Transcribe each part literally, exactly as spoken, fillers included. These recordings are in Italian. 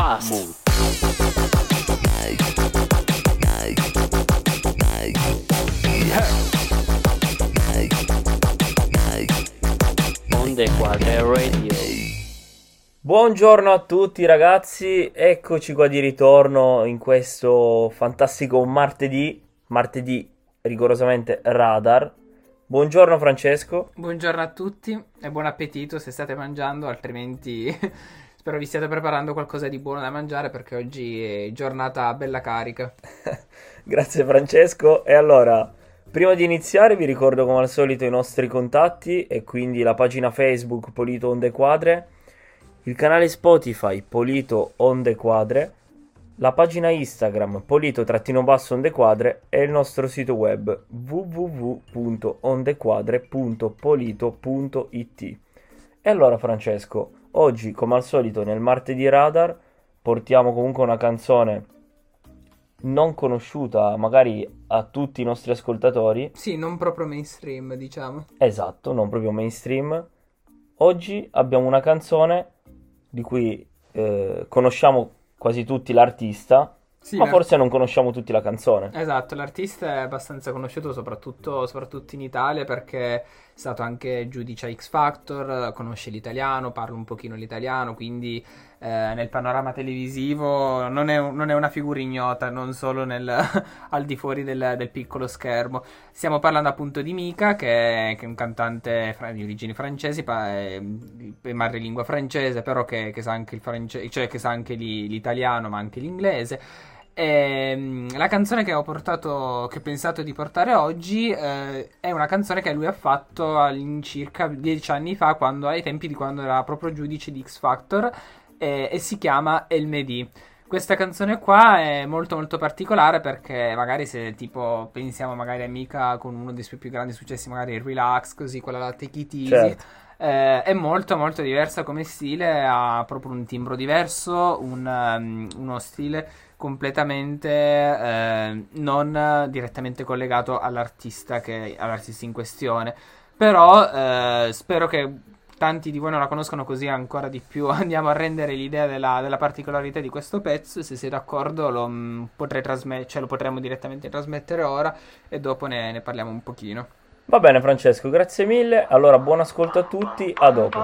Podcast. Onde Quadre Radio. Buongiorno a tutti ragazzi, eccoci qua di ritorno in questo fantastico martedì, martedì rigorosamente radar. Buongiorno Francesco. Buongiorno a tutti e buon appetito se state mangiando, altrimenti spero vi stiate preparando qualcosa di buono da mangiare perché oggi è giornata bella carica. Grazie Francesco. E allora, prima di iniziare vi ricordo come al solito i nostri contatti e quindi la pagina Facebook Polito Onde Quadre, il canale Spotify Polito Onde Quadre, la pagina Instagram Polito-Onde Quadre e il nostro sito web w w w punto ondequadre punto polito punto i t. E allora Francesco, oggi come al solito nel martedì radar portiamo comunque una canzone non conosciuta magari a tutti i nostri ascoltatori. Sì, non proprio mainstream, diciamo. Esatto, non proprio mainstream. Oggi abbiamo una canzone di cui eh, conosciamo quasi tutti l'artista, Sì, ma l'art- forse non conosciamo tutti la canzone. Esatto, l'artista è abbastanza conosciuto soprattutto, soprattutto in Italia perché è stato anche giudice a X Factor, conosce l'italiano, parla un pochino l'italiano, quindi eh, nel panorama televisivo non è, non è una figura ignota, non solo nel, al di fuori del, del piccolo schermo. Stiamo parlando appunto di Mika, che è, che è un cantante fra- di origini francesi, pa- è, è madrelingua francese, però che, che sa anche il france- cioè che sa anche l'i- l'italiano, ma anche l'inglese. Ehm, la canzone che ho portato, che ho pensato di portare oggi, eh, è una canzone che lui ha fatto all'incirca dieci anni fa, quando, ai tempi di quando era proprio giudice di X Factor, eh, e si chiama El Mehdi. Questa canzone qua è molto molto particolare perché magari se tipo pensiamo magari a Mika con uno dei suoi più grandi successi, magari Relax, così, quella la Take It Easy, Certo. eh, è molto molto diversa come stile, ha proprio un timbro diverso, un, um, uno stile completamente eh, non direttamente collegato all'artista che all'artista in questione, però eh, spero che tanti di voi non la conoscano, così ancora di più andiamo a rendere l'idea della, della particolarità di questo pezzo. Se sei d'accordo lo, mh, potrei trasme- cioè, lo potremmo direttamente trasmettere ora e dopo ne, ne parliamo un pochino. Va bene Francesco, grazie mille. Allora buon ascolto a tutti, a dopo.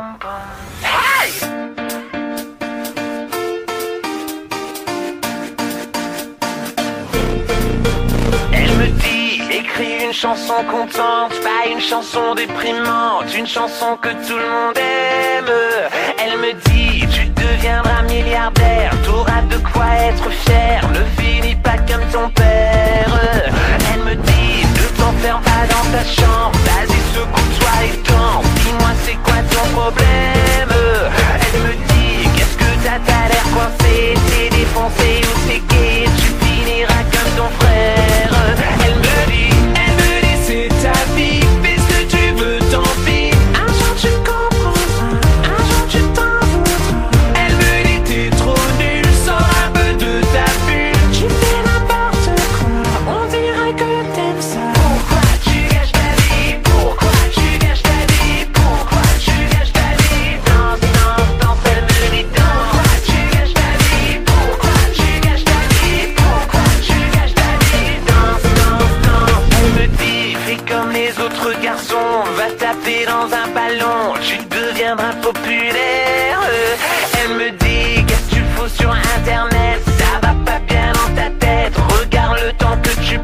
Elle me dit, écris une chanson contente, pas une chanson déprimante, une chanson que tout le monde aime. Elle me dit, tu deviendras milliardaire, t'auras de quoi être fier, ne finis pas comme ton père. Elle me dit, ne t'enferme pas dans ta chambre, vas-y secoue-toi et danse, dis-moi c'est quoi ton problème. Elle me dit, qu'est-ce que t'as, t'as l'air coincé, t'es défoncé ou t'es gay, tu finiras comme ton frère. Elle me dit, elle me dit c'est ta vie, fais ce que tu veux, tant pis. Un jour tu comprendras, un jour tu t'en voudras. Elle me dit t'es trop nul, sors un peu de ta bulle. Tu fais n'importe quoi, on dirait que t'aimes ça. Pourquoi tu gâches ta vie, pourquoi tu gâches ta vie, pourquoi tu gâches ta vie. Danse, danse, danse, elle me dit danse. Pourquoi tu gâches ta vie, pourquoi tu gâches ta vie, pourquoi tu gâches ta vie. Danse, danse, danse. Elle me dit fais comme les autres garçons, va taper dans un ballon, tu deviendras populaire. Elle me dit qu'est-ce que tu fous sur internet, ça va pas bien dans ta tête, regarde le temps que tu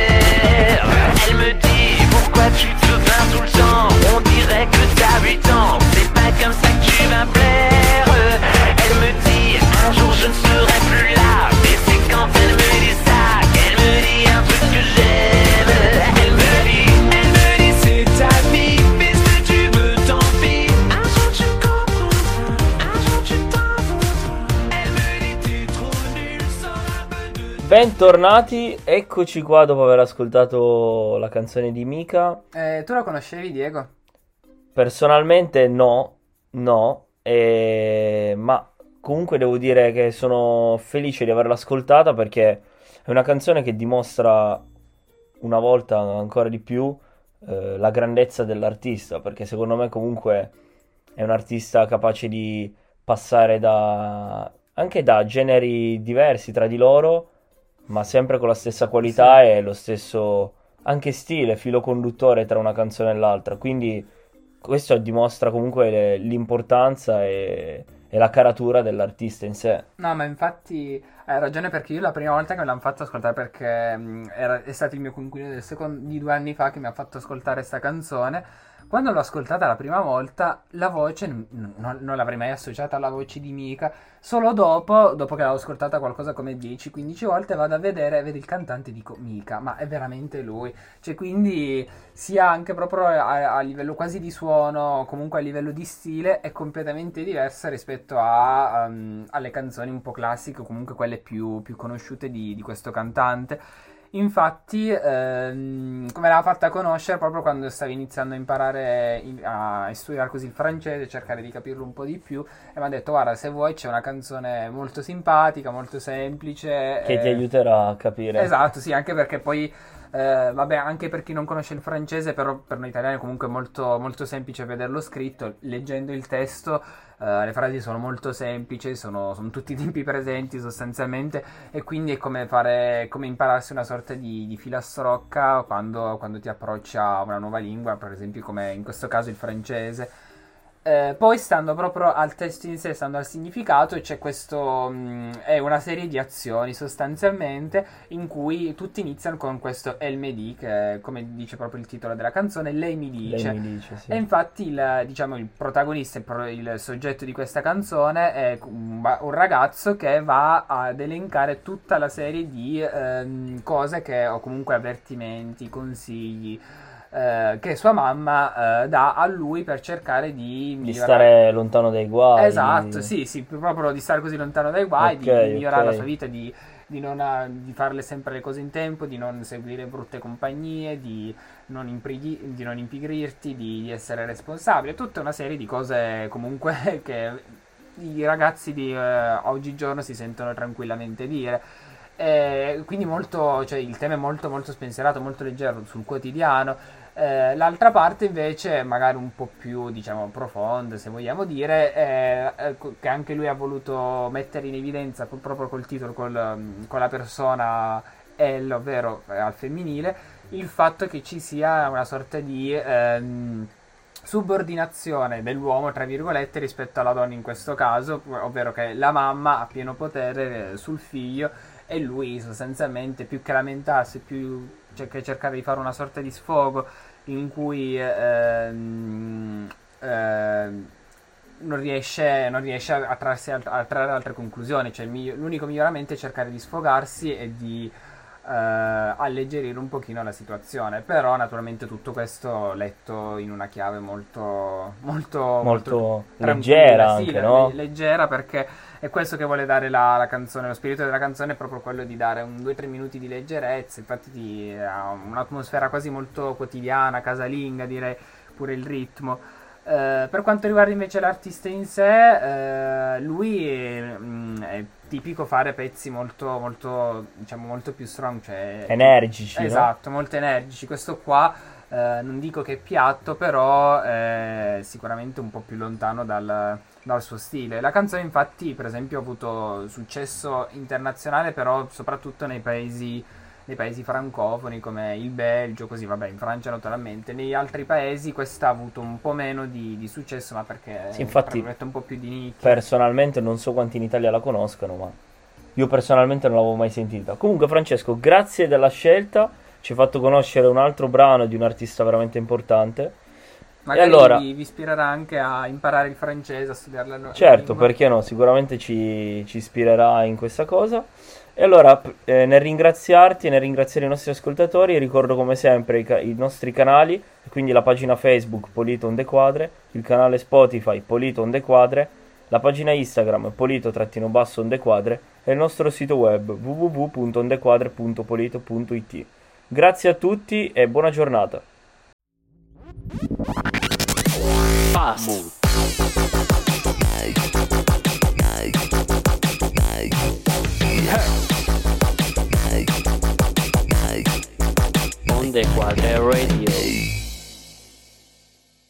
perds. Elle me dit pourquoi tu te plains tout le temps, on dirait que t'as huit ans, c'est pas comme ça que tu vas plaire. Elle me dit un jour je ne serai plus là, et c'est quand elle me dit ça qu'elle me dit un truc que j'aime. Elle me dit, elle me dit c'est ta vie, fais ce que tu veux, tant pis. Un jour tu comprendras, un jour tu t'en voudras. Elle me dit t'es trop nul, sors un peu de... Bentornati, eccoci qua dopo aver ascoltato la canzone di Mika. Eh, tu la conoscevi, Diego? Personalmente no, no, eh, ma comunque devo dire che sono felice di averla ascoltata perché è una canzone che dimostra una volta ancora di più eh, la grandezza dell'artista, perché secondo me comunque è un artista capace di passare da anche da generi diversi tra di loro, ma sempre con la stessa qualità Sì. e lo stesso anche stile, filo conduttore tra una canzone e l'altra. Quindi questo dimostra comunque le- l'importanza e, e la caratura dell'artista in sé. No, ma infatti hai ragione, perché io la prima volta che me l'hanno fatto ascoltare, perché mh, era- è stato il mio coinquilino del secon- di due anni fa che mi ha fatto ascoltare questa canzone. Quando l'ho ascoltata la prima volta, la voce n- non, non l'avrei mai associata alla voce di Mika. Solo dopo, dopo che l'avevo ascoltata qualcosa come dieci quindici volte, vado a vedere, vedo il cantante e dico Mika, ma è veramente lui. Cioè, quindi sia anche proprio a, a livello quasi di suono, comunque a livello di stile, è completamente diversa rispetto a, um, alle canzoni un po' classiche, o comunque quelle più, più conosciute di, di questo cantante. Infatti, ehm, come l'ha fatta conoscere proprio quando stavo iniziando a imparare in- a studiare così il francese, cercare di capirlo un po' di più, e mi ha detto: guarda, se vuoi c'è una canzone molto simpatica, molto semplice. Che ti eh, aiuterà a capire. Esatto, sì, anche perché poi, eh, vabbè, anche per chi non conosce il francese, però per noi italiani è comunque molto, molto semplice vederlo scritto. Leggendo il testo, eh, le frasi sono molto semplici, sono, sono tutti i tempi presenti sostanzialmente, e quindi è come fare, come impararsi una sorta di, di filastrocca quando, quando ti approcci a una nuova lingua, per esempio come in questo caso il francese. Eh, poi stando proprio al testo in sé, stando al significato, c'è questo, mh, è una serie di azioni sostanzialmente in cui tutti iniziano con questo Elle me dit, che è, come dice proprio il titolo della canzone, lei mi dice. Lei mi dice, sì. E infatti il, diciamo, il protagonista, il, pro- il soggetto di questa canzone è un, ba- un ragazzo che va ad elencare tutta la serie di ehm, cose che, o comunque avvertimenti, consigli, eh, che sua mamma eh, dà a lui per cercare di Di migliorare. stare lontano dai guai. Esatto, sì, sì, proprio di stare così lontano dai guai, di, Ok, di migliorare ok. la sua vita, di, di non ha- di farle sempre le cose in tempo, di non seguire brutte compagnie, di non, imprighi- di non impigrirti, di, di essere responsabile, tutta una serie di cose comunque che i ragazzi di eh, oggigiorno si sentono tranquillamente dire. Eh, quindi molto, cioè, il tema è molto molto spensierato, molto leggero sul quotidiano. Eh, l'altra parte invece magari un po' più, diciamo, profonda, se vogliamo dire, eh, eh, co- che anche lui ha voluto mettere in evidenza co- proprio col titolo, col, um, con la persona elle, ovvero eh, al femminile, il fatto che ci sia una sorta di ehm, subordinazione dell'uomo, tra virgolette, rispetto alla donna in questo caso, ovvero che la mamma ha pieno potere eh, sul figlio, e lui sostanzialmente, più che lamentarsi, più cioè, che cercare di fare una sorta di sfogo in cui ehm, ehm, non riesce, non riesce a, a, trarsi alt- a trarre altre conclusioni. Cioè, il migli- l'unico miglioramento è cercare di sfogarsi e di eh, alleggerire un pochino la situazione. Però naturalmente tutto questo letto in una chiave molto molto, Molto tranquilla, leggera sì, anche, le- no? leggera, perché è questo che vuole dare la, la canzone. Lo spirito della canzone è proprio quello di dare un due tre minuti di leggerezza. Infatti ti- ha un'atmosfera quasi molto quotidiana, casalinga, direi, pure il ritmo. Eh, per quanto riguarda invece l'artista in sé, eh, lui è, mm, è tipico fare pezzi molto, molto, diciamo, molto più strong, cioè Energici, no? esatto, molto energici. Questo qua eh, non dico che è piatto, però è sicuramente un po' più lontano dal, dal suo stile. La canzone infatti, per esempio, ha avuto successo internazionale, però soprattutto nei paesi nei paesi francofoni come il Belgio, così, vabbè, in Francia naturalmente. Negli altri paesi questa ha avuto un po' meno di, di successo, ma perché Sì, infatti, è un po' più di nicchia. Personalmente non so quanti in Italia la conoscano, ma io personalmente non l'avevo mai sentita. Comunque, Francesco, grazie della scelta. Ci hai fatto conoscere un altro brano di un artista veramente importante. Magari E allora, vi, vi ispirerà anche a imparare il francese, a studiare la, la certo, lingua. perché no? Sicuramente ci, ci ispirerà in questa cosa. E allora, eh, nel ringraziarti e nel ringraziare i nostri ascoltatori, ricordo come sempre i, ca- i nostri canali, quindi la pagina Facebook Polito Onde Quadre, il canale Spotify Polito Onde Quadre, la pagina Instagram Polito-Basso Onde Quadre e il nostro sito web w w w punto ondequadre punto polito punto i t. Grazie a tutti e buona giornata. Fast. Onde Quadre Radio.